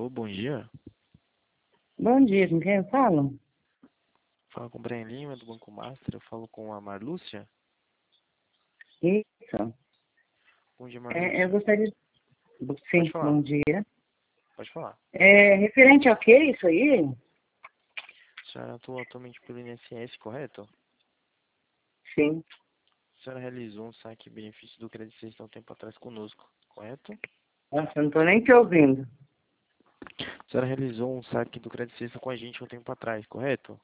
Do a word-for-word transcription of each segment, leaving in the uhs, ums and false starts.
Alô, bom dia. Bom dia, com quem eu falo? Fala com o Brian Lima, do Banco Master. Eu falo com a Marlúcia. Isso. Bom dia, É, eu Marlúcia. gostaria... Pode Sim, falar, bom dia. pode falar. É, referente ao que isso aí? A senhora atua atualmente pelo I N S S, correto? Sim. A senhora realizou um saque benefício do Crédito Sexta há um tempo atrás conosco, correto? Nossa, eu não tô nem te ouvindo. A senhora realizou um saque do Crédito Sexta com a gente há um tempo atrás, correto?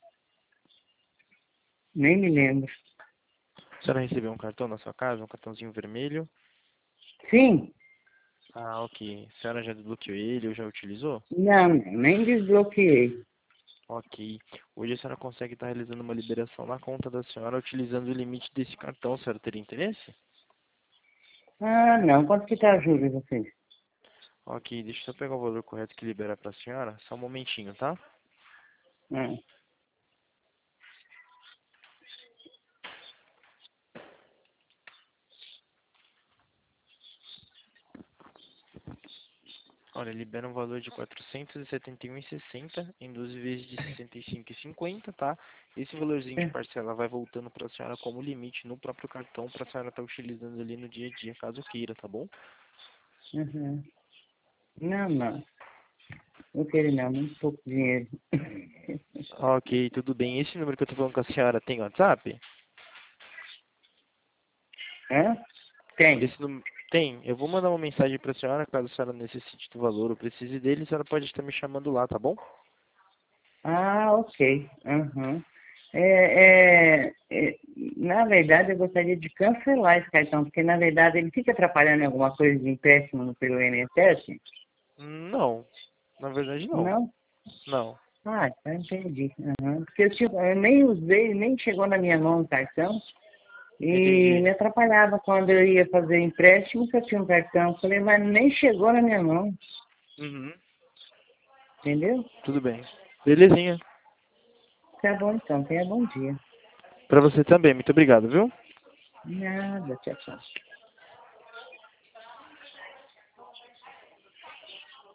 Nem me lembro. A senhora recebeu um cartão na sua casa, um cartãozinho vermelho? Sim. Ah, ok. A senhora já desbloqueou ele ou já utilizou? Não, nem desbloqueei. Ok. Hoje a senhora consegue estar realizando uma liberação na conta da senhora utilizando o limite desse cartão. A senhora teria interesse? Ah, não. Quanto que tá a juros, vocês? Ok, deixa eu só pegar o valor correto que libera para a senhora. Só um momentinho, tá? Ah, Olha, libera um valor de quatrocentos e setenta e um e sessenta em doze vezes de sessenta e cinco e cinquenta, tá? Esse valorzinho de é. parcela vai voltando para a senhora como limite no próprio cartão para a senhora estar utilizando ali no dia a dia, caso queira, tá bom? Uhum. Não, não. Não quero não, muito pouco dinheiro. Ok, tudo bem. Esse número que eu tô falando com a senhora tem WhatsApp? Hã? Tem. Esse número tem. Eu vou mandar uma mensagem para a senhora, caso a senhora necessite do valor ou precise dele, a senhora pode estar me chamando lá, tá bom? Ah, ok. Uhum. É, é, é, na verdade, eu gostaria de cancelar esse cartão, porque, na verdade, ele fica atrapalhando em alguma coisa de empréstimo pelo I N S S? Não, na verdade não. Não? Não. Ah, tá, entendi. Uhum. Porque eu, tipo, eu nem usei, nem chegou na minha mão o cartão, e Entendi. me atrapalhava quando eu ia fazer empréstimo, que eu tinha um cartão. Falei, mas nem chegou na minha mão, Uhum. entendeu? Tudo bem. Belezinha. Tá bom, então. Tenha bom dia. Pra você também. Muito obrigado, viu? Nada, tchau, tchau.